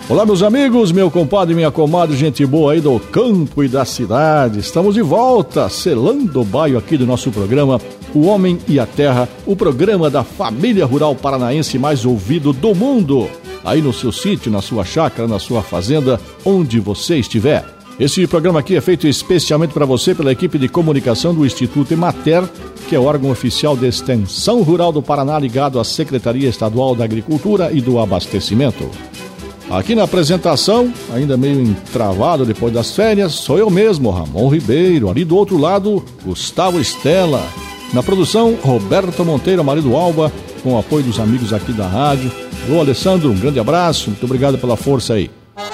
Olá, meus amigos, meu compadre e minha comadre, gente boa aí do campo e da cidade. Estamos de volta, selando o baio aqui do nosso programa O Homem e a Terra, o programa da família rural paranaense mais ouvido do mundo. Aí no seu sítio, na sua chácara, na sua fazenda, onde você estiver. Esse programa aqui é feito especialmente para você pela equipe de comunicação do Instituto Emater, que é o órgão oficial de extensão rural do Paraná ligado à Secretaria Estadual da Agricultura e do Abastecimento. Aqui na apresentação, ainda meio entravado depois das férias, sou eu mesmo, Ramon Ribeiro. Ali do outro lado, Gustavo Estela. Na produção, Roberto Monteiro, marido Alba, com o apoio dos amigos aqui da rádio. Ô Alessandro, um grande abraço, muito obrigado pela força aí.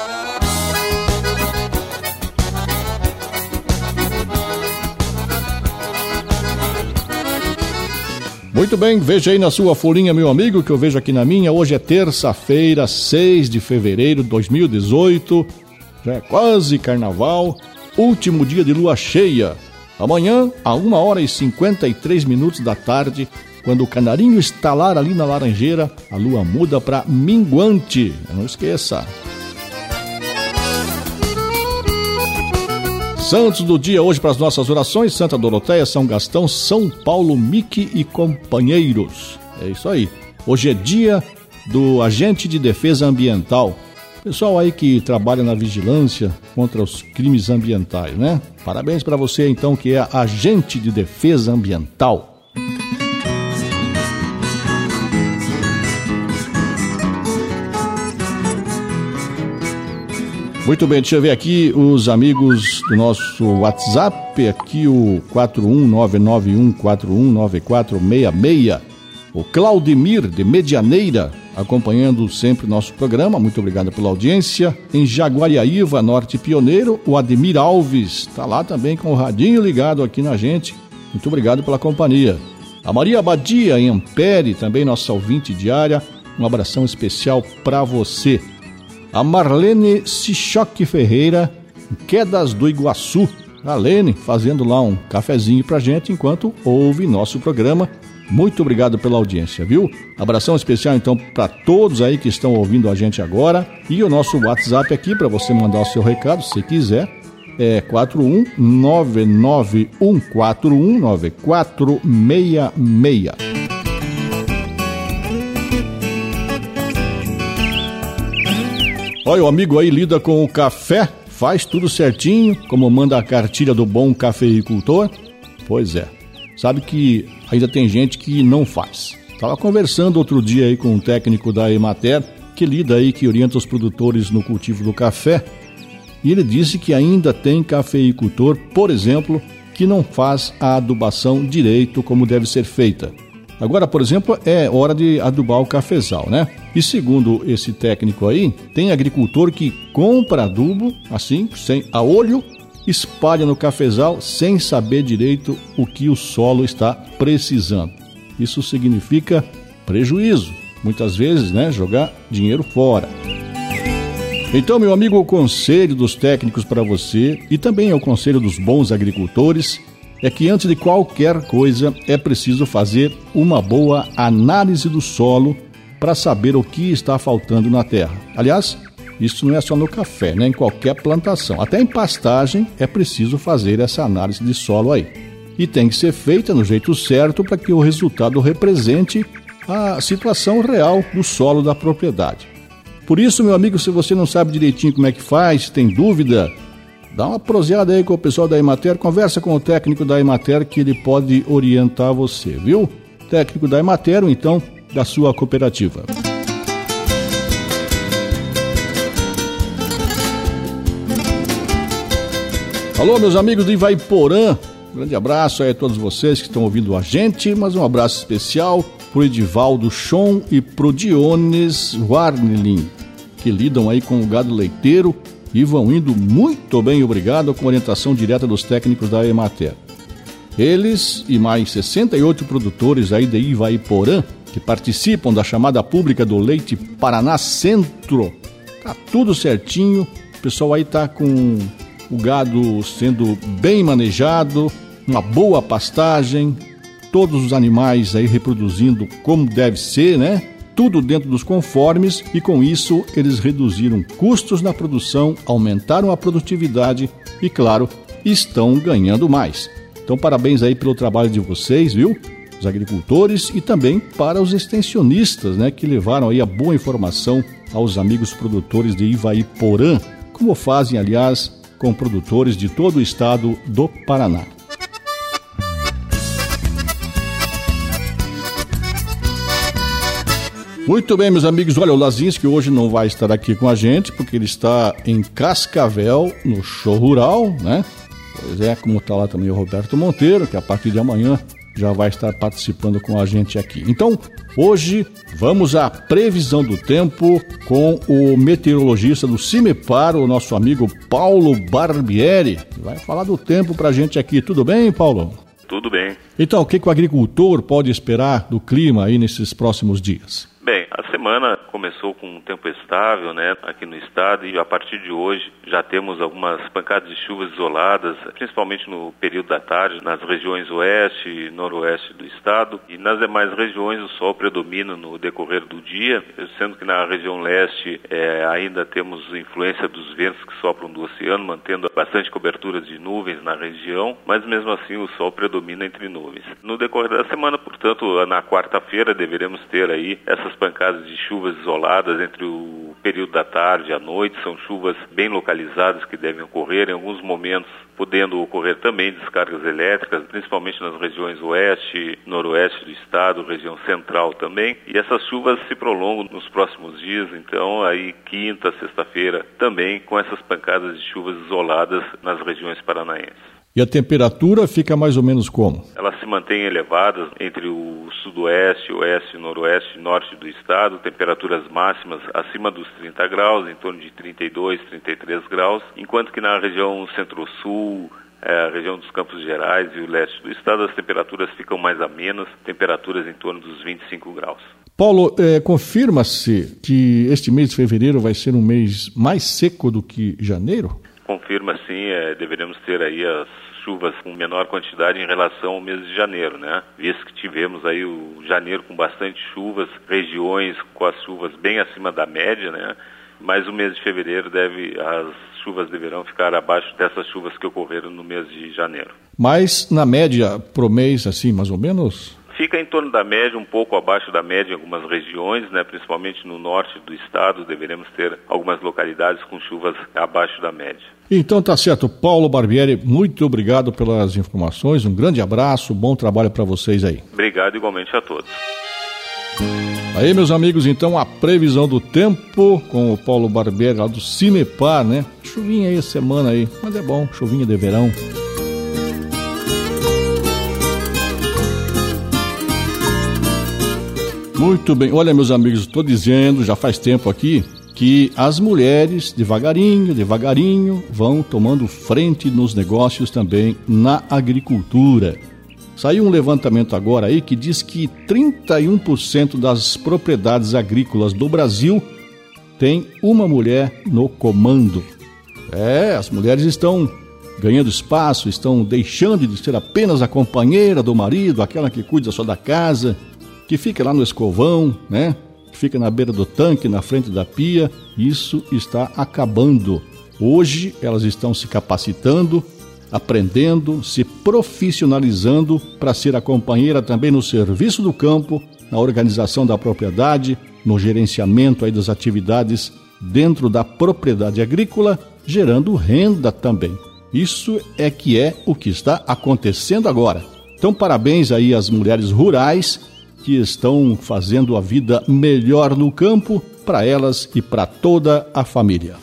Muito bem, veja aí na sua folhinha, meu amigo, que eu vejo aqui na minha. Hoje é terça-feira, 6 de fevereiro de 2018, já é quase carnaval, último dia de lua cheia. Amanhã, a 1h53 da tarde, quando o canarinho estalar ali na laranjeira, a lua muda para minguante, não esqueça. Santos do dia hoje para as nossas orações: Santa Doroteia, São Gastão, São Paulo, Mique e companheiros. É isso aí. Hoje é dia do agente de defesa ambiental. Pessoal aí que trabalha na vigilância contra os crimes ambientais, né? Parabéns para você então que é agente de defesa ambiental. Muito bem, deixa eu ver aqui os amigos do nosso WhatsApp, aqui o 41991419466, o Claudemir de Medianeira, acompanhando sempre o nosso programa, muito obrigado pela audiência. Em Jaguariaíva, Norte Pioneiro, o Ademir Alves, está lá também com o radinho ligado aqui na gente, muito obrigado pela companhia. A Maria Abadia, em Ampere, também nossa ouvinte diária, um abração especial para você. A Marlene Sichoque Ferreira, Quedas do Iguaçu. A Lene fazendo lá um cafezinho pra gente enquanto ouve nosso programa. Muito obrigado pela audiência, viu? Abração especial então para todos aí que estão ouvindo a gente agora. E o nosso WhatsApp aqui para você mandar o seu recado, se quiser, é 41991419466. Olha, o amigo aí lida com o café, faz tudo certinho, como manda a cartilha do bom cafeicultor. Pois é, sabe que ainda tem gente que não faz. Estava conversando outro dia aí com um técnico da Emater, que lida aí, que orienta os produtores no cultivo do café, e ele disse que ainda tem cafeicultor, por exemplo, que não faz a adubação direito como deve ser feita. Agora, por exemplo, é hora de adubar o cafezal, né? E segundo esse técnico aí, tem agricultor que compra adubo, assim, sem a olho, espalha no cafezal sem saber direito o que o solo está precisando. Isso significa prejuízo, muitas vezes, né? Jogar dinheiro fora. Então, meu amigo, o conselho dos técnicos para você, e também é o conselho dos bons agricultores, é que antes de qualquer coisa é preciso fazer uma boa análise do solo para saber o que está faltando na terra. Aliás, isso não é só no café, né? Em qualquer plantação. Até em pastagem é preciso fazer essa análise de solo aí. E tem que ser feita no jeito certo para que o resultado represente a situação real do solo da propriedade. Por isso, meu amigo, se você não sabe direitinho como é que faz, tem dúvida, dá uma proseada aí com o pessoal da Emater, conversa com o técnico da Emater que ele pode orientar você, viu? Técnico da Emater, ou então da sua cooperativa. Alô, meus amigos do Ivaiporã, um grande abraço aí a todos vocês que estão ouvindo a gente, mas um abraço especial pro Edivaldo Chon e pro Diones Warnelin, que lidam aí com o gado leiteiro e vão indo muito bem, obrigado, com orientação direta dos técnicos da Emater. Eles e mais 68 produtores aí de Ivaiporã, que participam da chamada pública do Leite Paraná Centro, tá tudo certinho, o pessoal aí tá com o gado sendo bem manejado, uma boa pastagem, todos os animais aí reproduzindo como deve ser, né? tudo dentro dos conformes e com isso eles reduziram custos na produção, aumentaram a produtividade e, claro, estão ganhando mais. Então, parabéns aí pelo trabalho de vocês, viu? Os agricultores e também para os extensionistas, né, que levaram aí a boa informação aos amigos produtores de Ivaiporã, como fazem, aliás, com produtores de todo o estado do Paraná. Muito bem, meus amigos, olha, o Lazinski hoje não vai estar aqui com a gente, porque ele está em Cascavel, no Show Rural, né? Pois é, como está lá também o Roberto Monteiro, que a partir de amanhã já vai estar participando com a gente aqui. Então, hoje vamos à previsão do tempo com o meteorologista do CIMEPAR, o nosso amigo Paulo Barbieri, que vai falar do tempo pra gente aqui. Tudo bem, Paulo? Tudo bem. Então, o que o agricultor pode esperar do clima aí nesses próximos dias? Bem, a semana começou com um tempo estável, né, aqui no estado, e a partir de hoje já temos algumas pancadas de chuvas isoladas, principalmente no período da tarde, nas regiões oeste e noroeste do estado, e nas demais regiões o sol predomina no decorrer do dia, sendo que na região leste ainda temos influência dos ventos que sopram do oceano, mantendo bastante cobertura de nuvens na região, mas mesmo assim o sol predomina entre nuvens. No decorrer da semana, portanto, na quarta-feira deveremos ter aí essas pancadas de chuvas isoladas entre o período da tarde e a noite. São chuvas bem localizadas que devem ocorrer, em alguns momentos podendo ocorrer também descargas elétricas, principalmente nas regiões oeste, noroeste do estado, região central também. E essas chuvas se prolongam nos próximos dias, então aí quinta, sexta-feira também com essas pancadas de chuvas isoladas nas regiões paranaenses. E a temperatura fica mais ou menos como? Elas se mantêm elevadas entre o sudoeste, oeste, noroeste e norte do estado, temperaturas máximas acima dos 30 graus, em torno de 32, 33 graus, enquanto que na região centro-sul, a região dos Campos Gerais e o leste do estado, as temperaturas ficam mais amenas, temperaturas em torno dos 25 graus. Paulo, confirma-se que este mês de fevereiro vai ser um mês mais seco do que janeiro? Confirma sim, deveremos ter aí as chuvas com menor quantidade em relação ao mês de janeiro, né? Visto que tivemos aí o janeiro com bastante chuvas, regiões com as chuvas bem acima da média, né? Mas o mês de fevereiro as chuvas deverão ficar abaixo dessas chuvas que ocorreram no mês de janeiro. Mas na média, pro mês, assim, mais ou menos? Fica em torno da média, um pouco abaixo da média em algumas regiões, né? Principalmente no norte do estado, deveremos ter algumas localidades com chuvas abaixo da média. Então tá certo. Paulo Barbieri, muito obrigado pelas informações, um grande abraço, bom trabalho para vocês aí. Obrigado igualmente a todos. Aí, meus amigos, então a previsão do tempo com o Paulo Barbieri lá do CIMEPAR, né? Chuvinha aí semana aí, mas é bom, chuvinha de verão. Muito bem, olha, meus amigos, estou dizendo já faz tempo aqui que as mulheres devagarinho vão tomando frente nos negócios também na agricultura. Saiu um levantamento agora aí que diz que 31% das propriedades agrícolas do Brasil tem uma mulher no comando. As mulheres estão ganhando espaço, estão deixando de ser apenas a companheira do marido, aquela que cuida só da casa, que fica lá no escovão, né? Que fica na beira do tanque, na frente da pia. Isso está acabando. Hoje elas estão se capacitando, aprendendo, se profissionalizando para ser a companheira também no serviço do campo, na organização da propriedade, no gerenciamento aí das atividades dentro da propriedade agrícola, gerando renda também. Isso é o que está acontecendo agora. Então, parabéns aí às mulheres rurais que estão fazendo a vida melhor no campo para elas e para toda a família.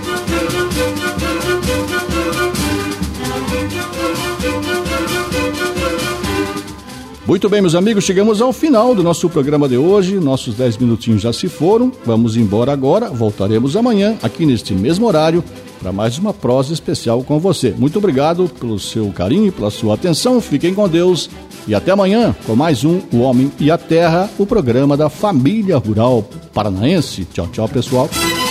Muito bem, meus amigos, chegamos ao final do nosso programa de hoje. Nossos 10 minutinhos já se foram. Vamos embora agora. Voltaremos amanhã, aqui neste mesmo horário, para mais uma prosa especial com você. Muito obrigado pelo seu carinho e pela sua atenção. Fiquem com Deus e até amanhã com mais um O Homem e a Terra, o programa da família rural paranaense. Tchau, tchau, pessoal.